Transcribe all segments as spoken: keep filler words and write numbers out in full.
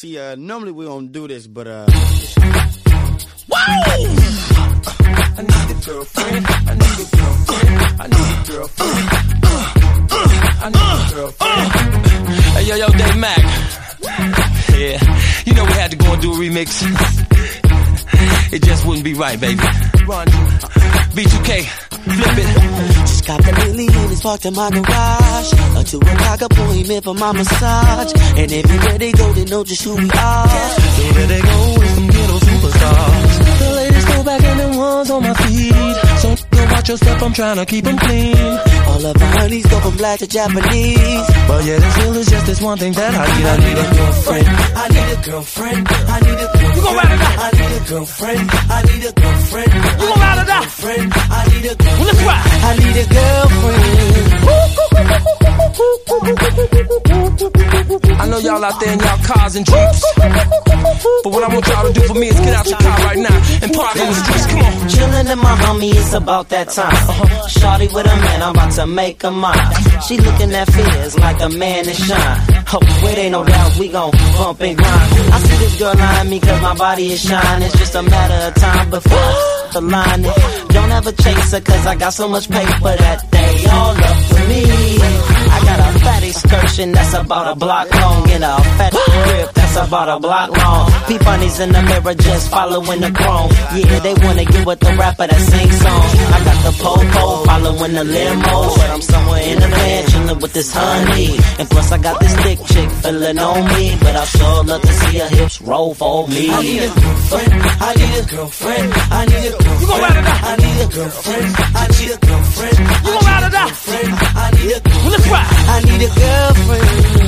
See, uh, normally we don't do this, but uh. Whoa! I need a girlfriend. I need a girlfriend. I need a girlfriend. I need a girlfriend. Hey, yo, yo, Dave Mac. Yeah, you know we had to go and do a remix. It just wouldn't be right, baby. Run, B two K, flip it. Just got the millions parked in my garage. A two o'clock appointment for my massage. And everywhere they go, they know just who we are. So there they go with some ghetto superstars. The ladies go back and the ones on my feet. So go watch your step, I'm trying to keep them clean. All of my honeys go from black to Japanese. But yeah, there still is just this one thing that I need. I need a girlfriend. I need a girlfriend. I need a girlfriend. You gon' ride it out. I need a girlfriend. I need a girlfriend. You gon' ride it out. I need a girlfriend. Well, let's ride. I need a girlfriend. I know y'all out there in y'all cars and jeeps, but what I want y'all to do for me is get out your car right now and party in the streets. Come on. Chillin' in my homie, it's about that time. Uh-huh. Shorty with a man, I'm about to make her mine. She looking at fears like a man in shine. Oh, it ain't no doubt we gon' bump and grind. I see this girl eyeing me cause my body is shine. It's just a matter of time before I the line. Don't ever chase her cause I got so much paper that they all up for me. I got a fat excursion that's about a block long and a fat grip that's about a block long. P-Bunnies in the mirror just following the chrome. Yeah, they wanna get with the rapper that sings songs. I got the po-po following the limo, but I'm somewhere in the van chillin' with this honey. And plus I got this thick chick feeling on me, but I sure love to see her hips roll for me. I need a girlfriend. I need a girlfriend. I need a girlfriend. You gon' ride it out. I need a girlfriend. I need a girlfriend. You gon' ride it out. I need a girlfriend. Well, let's ride. I need a girlfriend.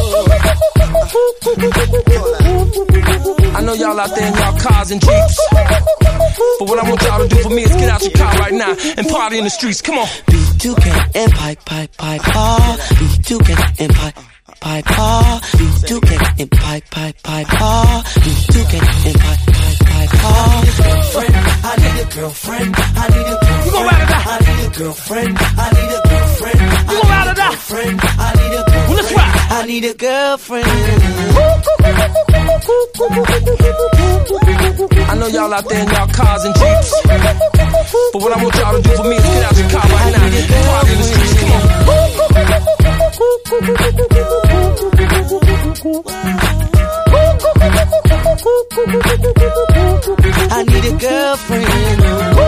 I know y'all out there in y'all cars and jeeps, but what I want y'all to do for me is get out your car right now and party in the streets. Come on. B two K and pipe, pipe, pipe, ah. B two K and pipe, pipe, ah. B two K and pipe, pipe, pipe, ah. B two K and pipe, pipe, pipe, ah. I need a girlfriend. I need a girlfriend. You gon' ride it out. I need a girlfriend. I need a girlfriend. You gon' ride it out. I need a girlfriend. Well, let's ride. I need a girlfriend. I know y'all out there in y'all cars and jeeps, but what I want y'all to do for me is get out your car right now and party in the streets. Come on. I need a girlfriend.